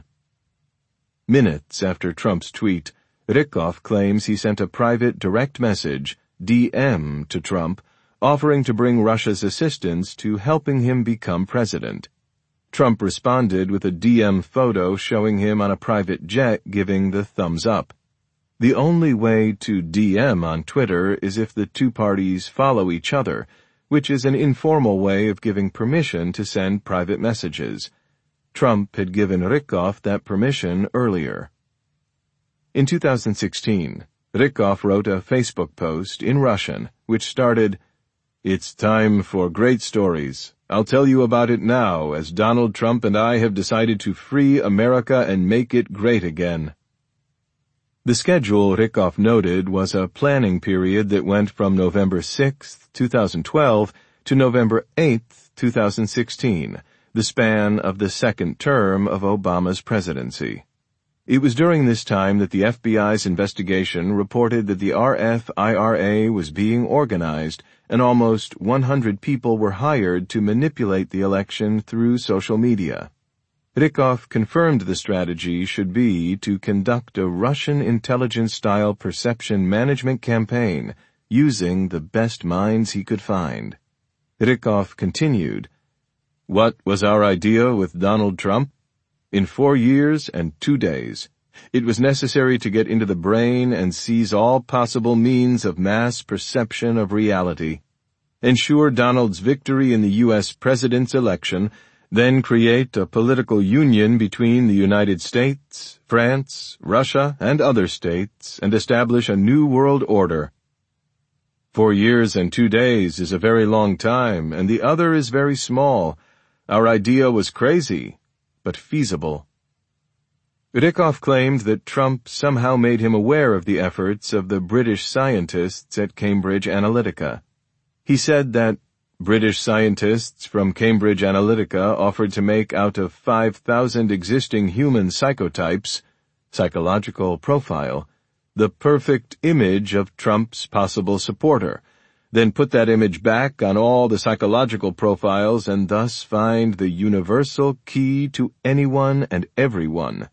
S1: Minutes after Trump's tweet, Rykov claims he sent a private direct message, D M, to Trump, offering to bring Russia's assistance to helping him become president. Trump responded with a D M photo showing him on a private jet giving the thumbs up. The only way to D M on Twitter is if the two parties follow each other, which is an informal way of giving permission to send private messages. Trump had given Rykov that permission earlier. In two thousand sixteen, Rykov wrote a Facebook post in Russian, which started, "It's time for great stories. I'll tell you about it now, as Donald Trump and I have decided to free America and make it great again." The schedule, Rykov noted, was a planning period that went from November sixth, two thousand twelve to November eighth, two thousand sixteen, the span of the second term of Obama's presidency. It was during this time that the F B I's investigation reported that the R F I R A was being organized and almost one hundred people were hired to manipulate the election through social media. Rykov confirmed the strategy should be to conduct a Russian intelligence-style perception management campaign using the best minds he could find. Rykov continued, "What was our idea with Donald Trump? In four years and two days, it was necessary to get into the brain and seize all possible means of mass perception of reality, ensure Donald's victory in the U S president's election, then create a political union between the United States, France, Russia, and other states, and establish a new world order. Four years and two days is a very long time, and the other is very small. Our idea was crazy, but feasible." Rykov claimed that Trump somehow made him aware of the efforts of the British scientists at Cambridge Analytica. He said that British scientists from Cambridge Analytica offered to make out of five thousand existing human psychotypes, psychological profile, the perfect image of Trump's possible supporter, then put that image back on all the psychological profiles and thus find the universal key to anyone and everyone.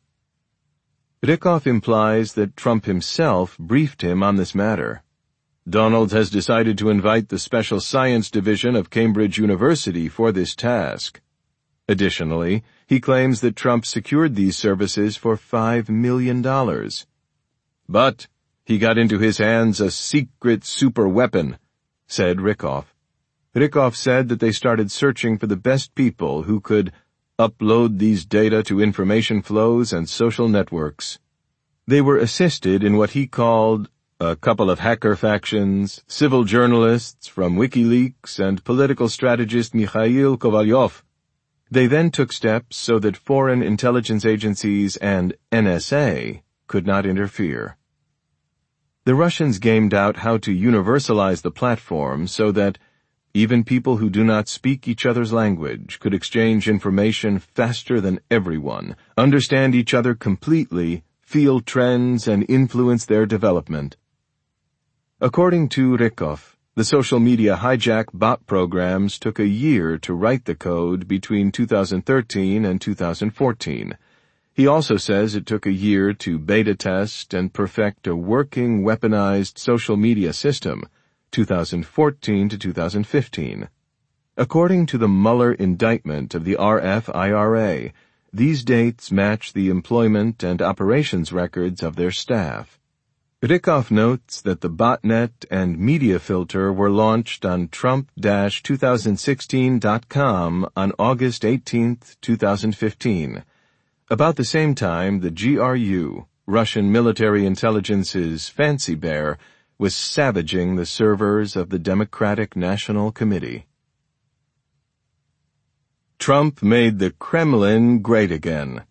S1: Rykov implies that Trump himself briefed him on this matter. Donald has decided to invite the Special Science Division of Cambridge University for this task. Additionally, he claims that Trump secured these services for five million dollars. But he got into his hands a secret super weapon, said Rykov. Rykov said that they started searching for the best people who could upload these data to information flows and social networks. They were assisted in what he called a couple of hacker factions, civil journalists from WikiLeaks, and political strategist Mikhail Kovalyov. They then took steps so that foreign intelligence agencies and N S A could not interfere. The Russians gamed out how to universalize the platform so that even people who do not speak each other's language could exchange information faster than everyone, understand each other completely, feel trends, and influence their development. According to Rykov, the social media hijack bot programs took a year to write the code between two thousand thirteen and two thousand fourteen. He also says it took a year to beta test and perfect a working weaponized social media system two thousand fourteen to two thousand fifteen. According to the Mueller indictment of the R F I R A, these dates match the employment and operations records of their staff. Rickoff notes that the botnet and media filter were launched on Trump twenty sixteen dot com on August eighteenth, two thousand fifteen. About the same time, the G R U, Russian military intelligence's Fancy Bear, was savaging the servers of the Democratic National Committee. Trump made the Kremlin great again.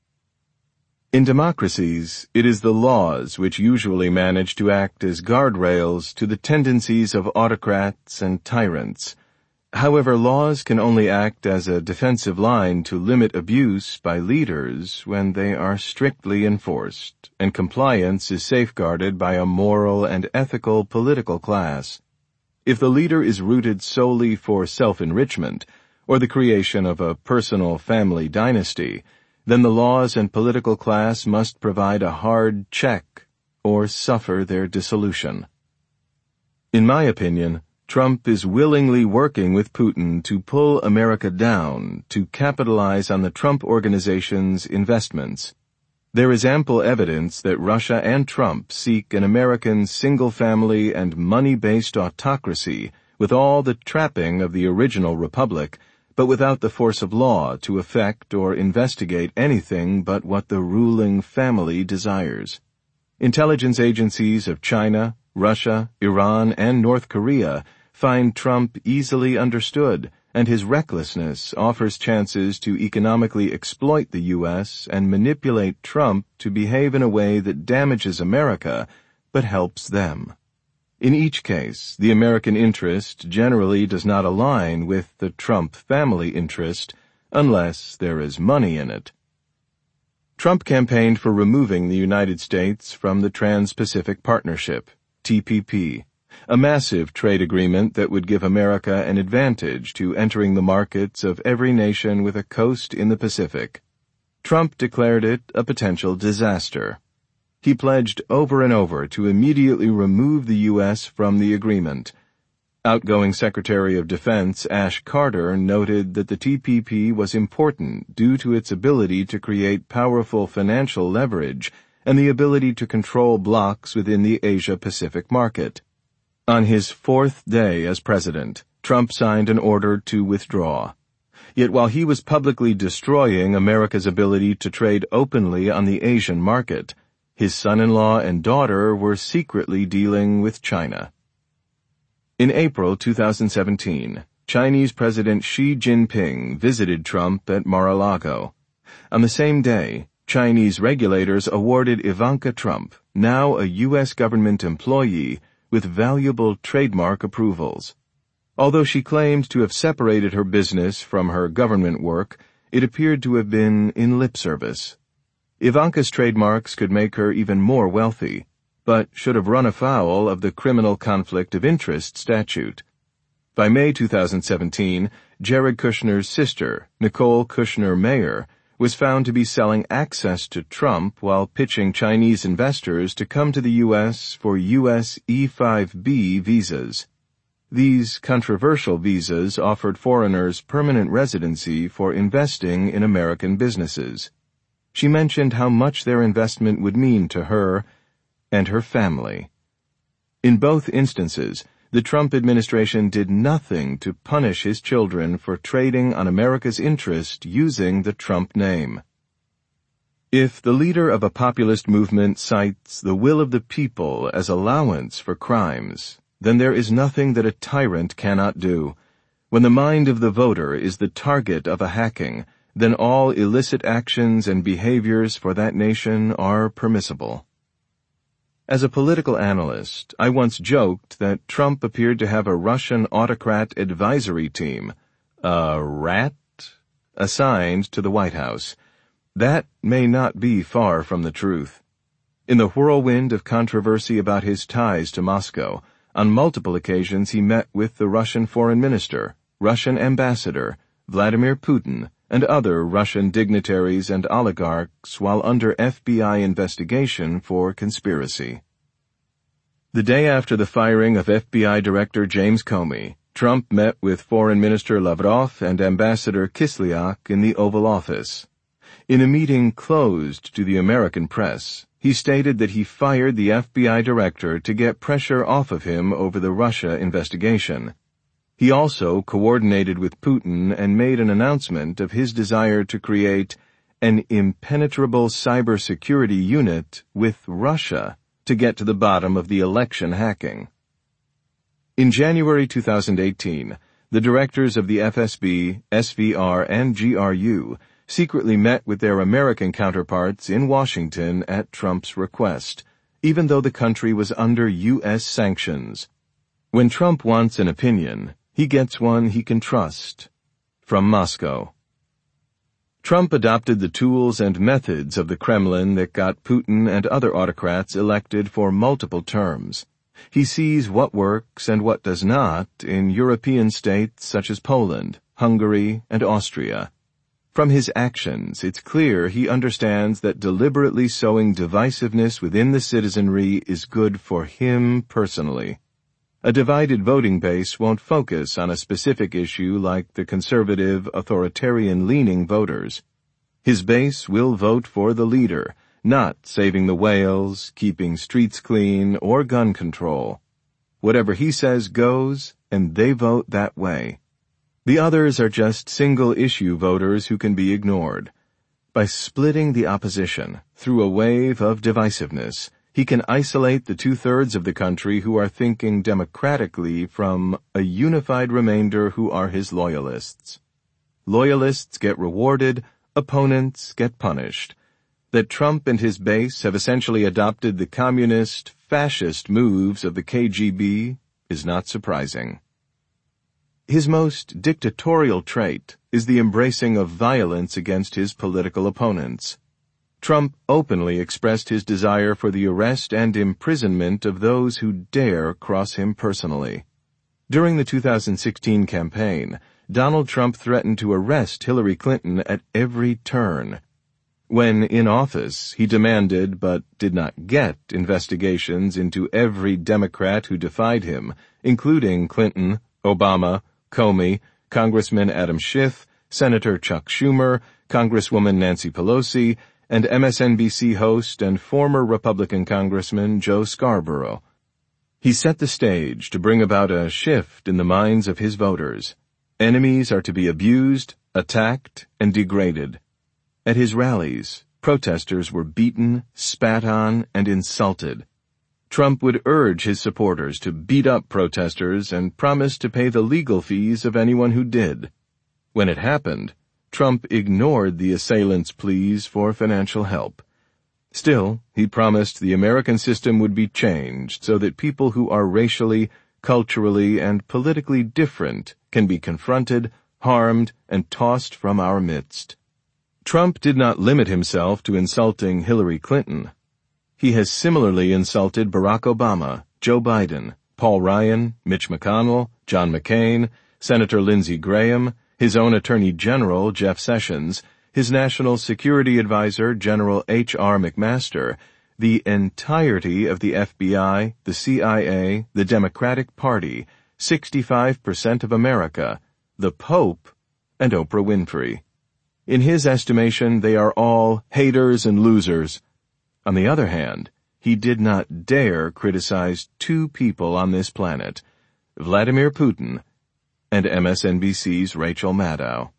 S1: In democracies, it is the laws which usually manage to act as guardrails to the tendencies of autocrats and tyrants. However, laws can only act as a defensive line to limit abuse by leaders when they are strictly enforced, and compliance is safeguarded by a moral and ethical political class. If the leader is rooted solely for self-enrichment, or the creation of a personal family dynasty, then the laws and political class must provide a hard check or suffer their dissolution. In my opinion, Trump is willingly working with Putin to pull America down to capitalize on the Trump Organization's investments. There is ample evidence that Russia and Trump seek an American single-family and money-based autocracy with all the trapping of the original republic, but without the force of law to affect or investigate anything but what the ruling family desires. Intelligence agencies of China, Russia, Iran, and North Korea find Trump easily understood, and his recklessness offers chances to economically exploit the U S and manipulate Trump to behave in a way that damages America, but helps them. In each case, the American interest generally does not align with the Trump family interest unless there is money in it. Trump campaigned for removing the United States from the Trans-Pacific Partnership, T P P, a massive trade agreement that would give America an advantage to entering the markets of every nation with a coast in the Pacific. Trump declared it a potential disaster. He pledged over and over to immediately remove the U S from the agreement. Outgoing Secretary of Defense Ash Carter noted that the T P P was important due to its ability to create powerful financial leverage and the ability to control blocs within the Asia-Pacific market. On his fourth day as president, Trump signed an order to withdraw. Yet while he was publicly destroying America's ability to trade openly on the Asian market, his son-in-law and daughter were secretly dealing with China. In April two thousand seventeen, Chinese President Xi Jinping visited Trump at Mar-a-Lago. On the same day, Chinese regulators awarded Ivanka Trump, now a U S government employee, with valuable trademark approvals. Although she claimed to have separated her business from her government work, it appeared to have been in lip service. Ivanka's trademarks could make her even more wealthy, but should have run afoul of the Criminal Conflict of Interest statute. By May two thousand seventeen, Jared Kushner's sister, Nicole Kushner-Mayer, was found to be selling access to Trump while pitching Chinese investors to come to the U S for U S E five B visas. These controversial visas offered foreigners permanent residency for investing in American businesses. She mentioned how much their investment would mean to her and her family. In both instances, the Trump administration did nothing to punish his children for trading on America's interest using the Trump name. If the leader of a populist movement cites the will of the people as allowance for crimes, then there is nothing that a tyrant cannot do. When the mind of the voter is the target of a hacking, then all illicit actions and behaviors for that nation are permissible. As a political analyst, I once joked that Trump appeared to have a Russian autocrat advisory team, a rat, assigned to the White House. That may not be far from the truth. In the whirlwind of controversy about his ties to Moscow, on multiple occasions he met with the Russian foreign minister, Russian ambassador, Vladimir Putin, and other Russian dignitaries and oligarchs while under F B I investigation for conspiracy. The day after the firing of F B I Director James Comey, Trump met with Foreign Minister Lavrov and Ambassador Kislyak in the Oval Office. In a meeting closed to the American press, he stated that he fired the F B I director to get pressure off of him over the Russia investigation. He also coordinated with Putin and made an announcement of his desire to create an impenetrable cybersecurity unit with Russia to get to the bottom of the election hacking. In January two thousand eighteen, the directors of the F S B, S V R, and G R U secretly met with their American counterparts in Washington at Trump's request, even though the country was under U S sanctions. When Trump wants an opinion, he gets one he can trust. From Moscow. Trump adopted the tools and methods of the Kremlin that got Putin and other autocrats elected for multiple terms. He sees what works and what does not in European states such as Poland, Hungary, and Austria. From his actions, it's clear he understands that deliberately sowing divisiveness within the citizenry is good for him personally. A divided voting base won't focus on a specific issue like the conservative, authoritarian-leaning voters. His base will vote for the leader, not saving the whales, keeping streets clean, or gun control. Whatever he says goes, and they vote that way. The others are just single-issue voters who can be ignored. By splitting the opposition through a wave of divisiveness, he can isolate the two-thirds of the country who are thinking democratically from a unified remainder who are his loyalists. Loyalists get rewarded, opponents get punished. That Trump and his base have essentially adopted the communist, fascist moves of the K G B is not surprising. His most dictatorial trait is the embracing of violence against his political opponents. Trump openly expressed his desire for the arrest and imprisonment of those who dare cross him personally. During the two thousand sixteen campaign, Donald Trump threatened to arrest Hillary Clinton at every turn. When in office, he demanded, but did not get, investigations into every Democrat who defied him, including Clinton, Obama, Comey, Congressman Adam Schiff, Senator Chuck Schumer, Congresswoman Nancy Pelosi, and M S N B C host and former Republican Congressman Joe Scarborough. He set the stage to bring about a shift in the minds of his voters. Enemies are to be abused, attacked, and degraded. At his rallies, protesters were beaten, spat on, and insulted. Trump would urge his supporters to beat up protesters and promise to pay the legal fees of anyone who did. When it happened, Trump ignored the assailants' pleas for financial help. Still, he promised the American system would be changed so that people who are racially, culturally, and politically different can be confronted, harmed, and tossed from our midst. Trump did not limit himself to insulting Hillary Clinton. He has similarly insulted Barack Obama, Joe Biden, Paul Ryan, Mitch McConnell, John McCain, Senator Lindsey Graham, his own Attorney General, Jeff Sessions, his National Security Advisor, General H R McMaster, the entirety of the F B I, the C I A, the Democratic Party, sixty-five percent of America, the Pope, and Oprah Winfrey. In his estimation, they are all haters and losers. On the other hand, he did not dare criticize two people on this planet, Vladimir Putin and M S N B C's Rachel Maddow.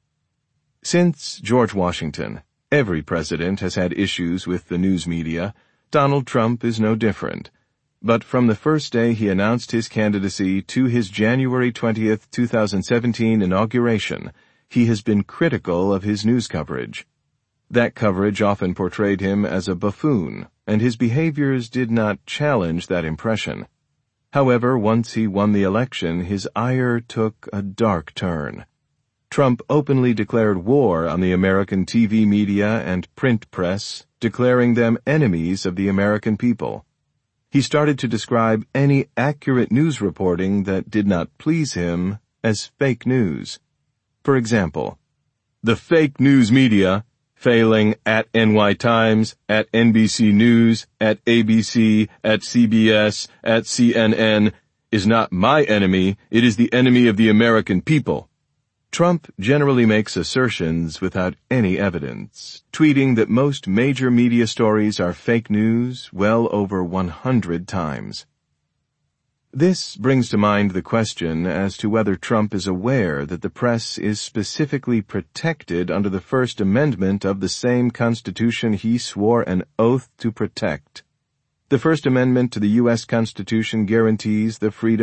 S1: Since George Washington, every president has had issues with the news media. Donald Trump is no different. But from the first day he announced his candidacy to his January twentieth, two thousand seventeen inauguration, he has been critical of his news coverage. That coverage often portrayed him as a buffoon, and his behaviors did not challenge that impression. However, once he won the election, his ire took a dark turn. Trump openly declared war on the American T V media and print press, declaring them enemies of the American people. He started to describe any accurate news reporting that did not please him as fake news. For example, the fake news media failing at N Y Times, at N B C News, at A B C, at C B S, at C N N, is not my enemy, it is the enemy of the American people. Trump generally makes assertions without any evidence, tweeting that most major media stories are fake news well over one hundred times. This brings to mind the question as to whether Trump is aware that the press is specifically protected under the First Amendment of the same Constitution he swore an oath to protect. The First Amendment to the U S Constitution guarantees the freedom